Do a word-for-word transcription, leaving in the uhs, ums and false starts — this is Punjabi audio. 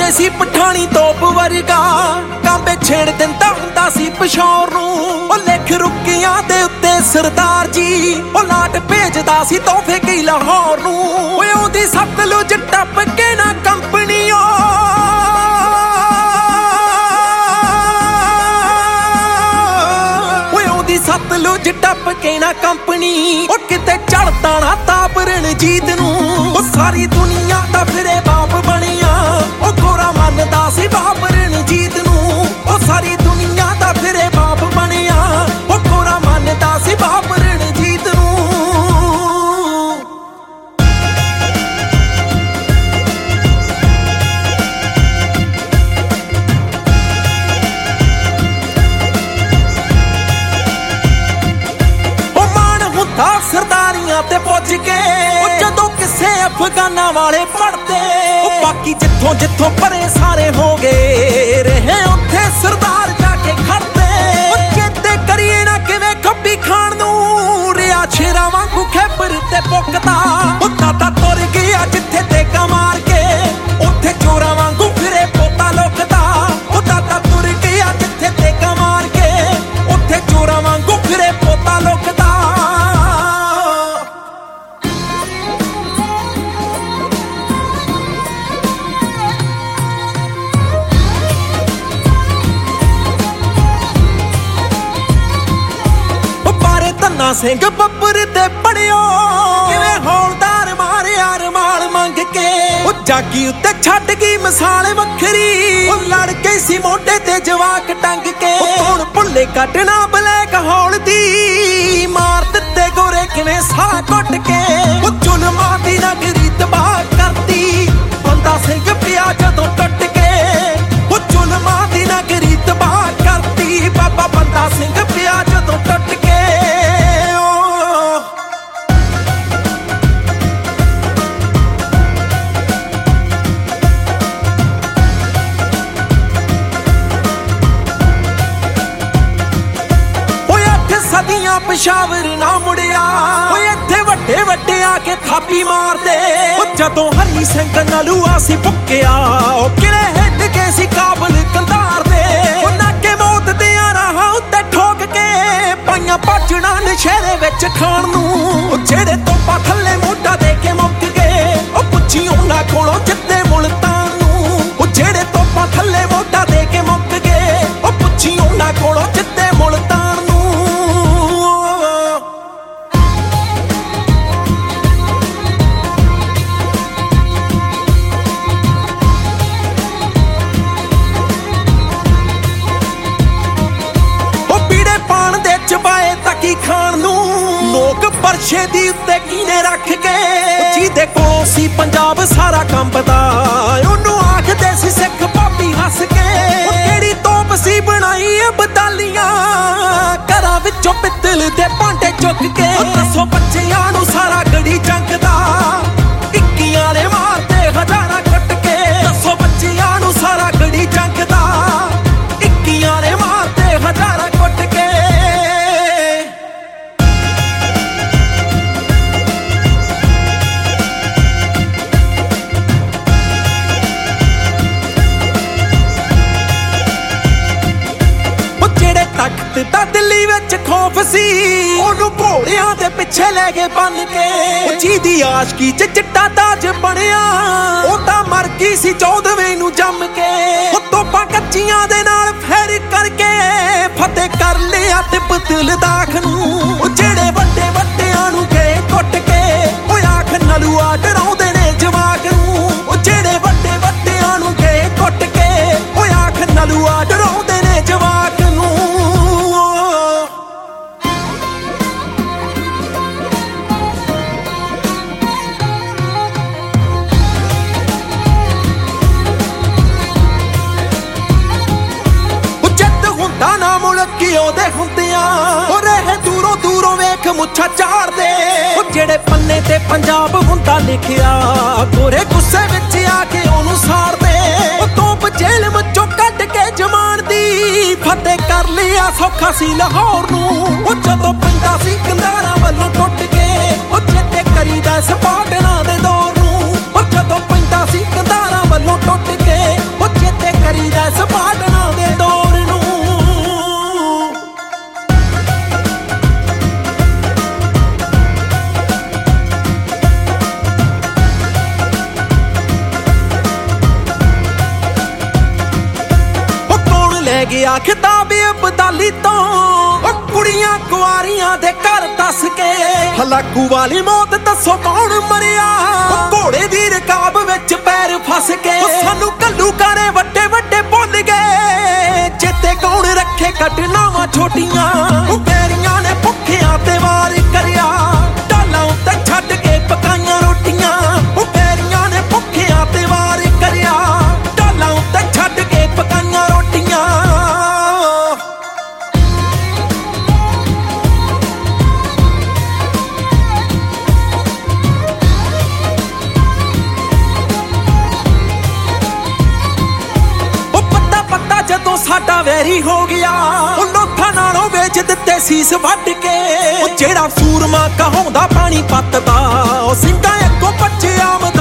ਜਿਵੇਂ ਸੀ ਪਠਾਣੀ ਤੋਪ ਵਰਗਾ, ਕਾਂਬੇ ਛੇੜ ਦਿੰਦਾ ਹੁੰਦਾ ਸੀ ਪਿਸ਼ੌਰ ਨੂੰ। ਉਹ ਲਿਖ ਰੁੱਕਿਆਂ ਦੇ ਉੱਤੇ ਸਰਦਾਰ ਜੀ, ਉਹ ਲਾਟ ਭੇਜਦਾ ਸੀ ਤੋਹਫੇ ਕੀ ਲਾਹੌਰ ਨੂੰ। ਓਏ ਉਹਦੀ ਸਤਲੁਜ ਟੱਪ ਕੇ ਨਾ ਕੰਪਨੀ ਸਤਲੁਜ ਟੱਪ ਕੇ ਨਾ ਕੰਪਨੀ, ਉਹ ਕਿਤੇ ਚੜਦਾ ਨਾ ਤਾਪ ਰਣਜੀਤ ਨੂੰ। ਉਹ ਸਾਰੀ ਦੁਨੀਆ ਦਾ ਫਿਰੇ ਬਾਪ ਬਣਿਆ, ਉਹ ਗੋਰਾ ਮੰਨਦਾ ਸੀ ਬਾਪ ਰਣਜੀਤ ਨੂੰ। ਉਹ ਸਾਰੀ ਦੁਨੀਆ ਦਾ ਫਿਰੇ ਬਾਪ ਬਣਿਆ, ਉਹ ਗੋਰਾ ਮੰਨਦਾ ਸੀ ਬਾਪ ਰਣਜੀਤ ਨੂੰ। ਸਰਦਾਰੀਆਂ ਤੇ ਪੁੱਜ ਕੇ ਉਹ ਜਦੋਂ ਕਿਸੇ ਅਫਗਾਨਾਂ ਵਾਲੇ ਫੜਦੇ, ਉਹ ਬਾਕੀ ਜਿੱਥੋਂ ਜਿੱਥੋਂ ਪਰੇ ਸਾਰੇ ਹੋ ਗਏ, ਰਹੇ ਉੱਥੇ ਸਰਦਾਰ ਜਾ ਕੇ ਖੜਦੇ। ਉਹ ਚੇਤੇ ਕਰੀਏ ਨਾ ਕਿਵੇਂ ਖੱਬੀ ਖਾਣ ਨੂੰ, ਰਿਆ ਸ਼ੇਰਾਂ ਵਾਂਗੂ ਖੈਬਰ ਤੇ ਪੁੱਕਦਾ। ਉਹ ਦਾਦਾ ਤੁਰ ਗਿਆ ਜਿੱਥੇ ਟੇਕਾ ਮਾਰ ਕੇ, ਉੱਥੇ ਚੋਰਾਂ ਵਾਂਗੂ ਫਿਰੇ ਪੋਤਾ ਲੁਕਦਾ। ਉਹ ਦਾਦਾ ਤੁਰ ਗਿਆ ਜਿੱਥੇ ਟੇਕਾ ਮਾਰ ਕੇ, ਉੱਥੇ ਚੋਰਾਂ ਵਾਂਗੂ ਫਿਰੇ ਪੋਤਾ ਲੁਕਦਾ। ਧੰਨਾ ਸਿੰਘ ਬੱਬਰ ਤੇ ਪੜਿਓ, ਕਿਵੇਂ ਹੌਲਦਾਰ ਮਾਰਿਆ ਰਮਾਲ ਮੰਗ ਕੇ। ਉਹ ਜਾਗੀ ਉੱਤੇ ਛੱਡ ਗਈ ਮਿਸਾਲ ਵੱਖਰੀ, ਉਹ ਲੜ ਗਈ ਸੀ ਮੋਢੇ ਤੇ ਜਵਾਕ ਟੰਗ ਕੇ। ਹੁਣ ਭੁੱਲੇ ਕੱਢਣਾ ਬਲੈਕ ਹੌਲ ਦੀ, ਮਾਰ ਦਿੱਤੇ ਗੋਰੇ ਕਿਵੇਂ ਸਾਹ ਘੁੱਟ ਕੇ। ਉਹ ਜ਼ੁਲਮਾਂ ਦੀ ਨਗਰੀ ਤਬਾਹ ਕਰਤੀ, ਬੰਦਾ ਸਿੰਘ ਪਿਆ ਜਦੋਂ ਟੁੱਟ ਕੇ। ਉਹ ਜ਼ੁਲਮਾਂ ਦੀ ਨਗਰੀ ਤਬਾਹ ਕਰਤੀ, ਬਾਬਾ ਬੰਦਾ ਸਿੰਘ ਪਿਆ ਜਦੋਂ ਟੁੱਟ ਕੇ। ਸਦੀਆਂ ਪਿਸ਼ਾਵਰ ਨਾ ਮੁੜਿਆ, ਓਏ ਇੱਥੇ ਵੱਡੇ ਵੱਡੇ ਆ ਕੇ ਥਾਪੀ ਮਾਰਦੇ। ਉਹ ਜਦੋਂ ਹਰੀ ਸਿੰਘ ਨਲੂਆ ਸੀ ਫੁੱਕਿਆ, ਉਹ ਕਿਲੇ ਹਿੱਟ ਕੇ ਸੀ ਕਾਬਲ ਕੰਧਾਰ ਦੇ। ਉਹਨਾਂ ਕੇ ਮੌਤ ਦੀਆਂ ਰਾਹਾਂ ਉੱਤੇ ਠੋਕ ਕੇ, ਪਾਈਆਂ ਭਾਜਣਾ ਨਸ਼ਹਿਰੇ ਵਿੱਚ ਖਾਣ ਨੂੰ। ਉਹ ਜਿਹੜੇ ਤੋਪਾਂ ਥੱਲੇ ਮੋਢਾ ਦੇ ਕੇ ਮੁੱਕ ਗਏ, ਉਹ ਪੁੱਛੀ ਉਹਨਾਂ ਕੋਲੋਂ ਜਿੱਤੇ ਮੁਲਤਾਨ ਨੂੰ। ਉਹ ਜਿਹੜੇ ਤੋਪਾਂ ਥੱਲੇ ਮੋਢਾ ਦੇ ਕੇ ਮੁੱਕ ਗਏ, ਉਹ ਪੁੱਛੀ ਉਹਨਾਂ ਕੋਲੋਂ ਜਿੱਤੇ ਮੁਲਤਾਨ ਨੂੰ। ਚਬਾਏ ਤੱਕੀ ਖਾਣ ਨੂੰ, ਲੋਕ ਪਰਛੇ ਦੀ ਉੱਤੇ ਕੀਨੇ ਰੱਖ ਕੇ। ਜਿਹਦੇ ਕੋਲੋਂ ਸੀ ਪੰਜਾਬ ਸਾਰਾ ਕੰਬਦਾ, ਉਹਨੂੰ ਆਖਦੇ ਸੀ ਸਿੱਖ ਭਾਬੀ ਹੱਸ ਕੇ। ਉਹ ਕਿਹੜੀ ਤੋਪ ਸੀ ਬਣਾਈ ਅਬਦਾਲੀਆਂ, ਘਰਾਂ ਵਿੱਚੋਂ ਪਿੱਤਲ ਦੇ ਭਾਂਡੇ ਚੁੱਕ ਕੇ। ਦੱਸੋ ਬੱਚਿਆਂ ਨੂੰ ਸਾਰਾ ਗੜੀ ਜੰਗਦਾ, ਇੱਕੀਆਂ ਨੇ ਮਾਰਦੇ ਹਜ਼ਾਰਾਂ ਕੁੱਟ ਕੇ। ਦੱਸੋ ਬੱਚਿਆਂ ਨੂੰ ਸਾਰਾ ਗੜੀ ਜੰਗਦਾ, ਇੱਕੀਆਂ ਨੇ ਮਾਰਦੇ ਹਜ਼ਾਰਾਂ ਕੁੱਟ ਕੇ। ਤਾਂ ਦਿੱਲੀ ਵਿੱਚ ਖੌਫ ਸੀ, ਉਹਨੂੰ ਘੋੜਿਆਂ ਦੇ ਪਿੱਛੇ ਲੈ ਕੇ ਬੰਨ ਕੇ। ਜਿਹਦੀ ਆਸ਼ਕੀ ਚ ਚਿੱਟਾ ਤਾਜ ਬਣਿਆ, ਉਹ ਤਾਂ ਮਰ ਗਈ ਸੀ ਚੌਦਵੇਂ ਨੂੰ ਜੰਮ ਕੇ। ਉਹ ਤੋਪਾਂ ਕੱਚੀਆਂ ਦੇ ਨਾਲ ਫੇਰ ਕਰਕੇ, ਫਤਿਹ ਕਰ ਲਿਆ ਤਿੱਬਤ ਲਦਾਖ ਨੂੰ। ਉਹ ਜਿਹੜੇ ਵੱਡੇ ਵੱਡਿਆਂ ਨੂੰ ਗਏ ਕੁੱਟ ਕੇ, ਉਹ ਆਖ ਨਲੂਆ ਡਰਾਉਂਦੇ ਨੇ ਜਵਾਕ ਨੂੰ। ਉਹ ਜਿਹੜੇ ਵੱਡੇ ਵੱਡਿਆਂ ਨੂੰ ਗਏ ਕੁੱਟ ਕੇ, ਉਹ ਆਖ ਨਲੂਆ ਡਰਾਉਂਦੇ ਨੇ ਜਵਾਕ ਨੂੰ। ਉਹਦੇ ਹੁੰਦਿਆਂ ਉਹ ਰਹੇ ਦੂਰੋਂ ਦੂਰੋਂ ਵੇਖ ਮੁੱਛਾਂ ਝਾੜਦੇ। ਉਹ ਜਿਹੜੇ ਪੰਨੇ ਤੇ ਪੰਜਾਬ ਹੁੰਦਾ ਲਿਖਿਆ, ਗੋਰੇ ਗੁੱਸੇ ਵਿੱਚ ਆ ਕੇ ਉਹਨੂੰ ਸਾੜਦੇ। ਉਹ ਤੋਪ ਜੇਲ੍ਹ ਵਿੱਚੋਂ ਕੱਢ ਕੇ ਜਮਾਨ ਦੀ, ਫਤਿਹ ਕਰ ਲਿਆ ਸੌਖਾ ਸੀ ਲਾਹੌਰ ਨੂੰ। ਉਹ ਜਦੋਂ ਪੈਂਦਾ ਸੀ ਕੰਧਾਰਾਂ ਵੱਲੋਂ ਟੁੱਟ ਕੇ, ਉਹ ਚੇਤੇ ਕਰੀਦਾ ਸਪਾਟਨਾਂ ਦੇ ਦੌਰ ਨੂੰ। ਉਹ ਜਦੋਂ ਪੈਂਦਾ ਸੀ ਕੰਧਾਰਾਂ ਵੱਲੋਂ ਟੁੱਟ ਕੇ, ਉਹ ਲੈ ਗਿਆ ਖਿਤਾਬ ਅਬਦਾਲੀ ਤੋਂ ਉਹ ਕੁੜੀਆਂ ਕੁਆਰੀਆਂ ਦੇ ਘਰ ਦੱਸ ਕੇ ਹਲਾਕੂ ਵਾਲੀ ਮੌਤ ਦੱਸੋ ਕੌਣ ਮਰਿਆ ਉਹ ਘੋੜੇ ਦੀ ਰਕਾਬ ਵਿੱਚ ਪੈਰ ਫਸ ਕੇ ਸਾਨੂੰ ਘੱਲੂਘਾਰੇ ਵੱਡੇ ਵੱਡੇ ਭੁੱਲ ਗਏ ਚੇਤੇ ਕੌਣ ਰੱਖੇ ਘਟਨਾਵਾਂ ਛੋਟੀਆਂ ਉਹ ਪੈਰੀਆਂ ਨੇ ਭੁੱਖਿਆਂ ਤੇ ਵਾਰ ਕਰਿਆ ਢਾਲਾਂ ਉੱਤੇ ਛੱਡ ਕੇ ਪਕਾਈਆਂ ਰੋਟੀਆਂ ਉਹ ਪੈਰੀਆਂ ਨੇ ਭੁੱਖਿਆਂ ਤੇ ਵਾਰ ਕਰਿਆ ਢਾਲਾਂ ਉੱਤੇ ਛੱਡ ਕੇ ਪਕਾਈਆਂ ਰੋਟੀਆਂ ਜਦੋਂ ਸਾਡਾ ਵੈਰੀ ਹੋ ਗਿਆ ਉਹ ਲੋਥਾਂ ਨਾਲੋਂ ਵੇਚ ਦਿੱਤੇ ਸੀਸ ਵੱਢ ਕੇ ਉਹ ਜਿਹੜਾ ਸੂਰਮਾ ਕਹਾਉਂਦਾ ਪਾਣੀ ਪੱਤਦਾ ਉਹ ਸਿੰਘਾਂ ਅੱਗੋਂ ਬੱਚੇ ਆਮਦ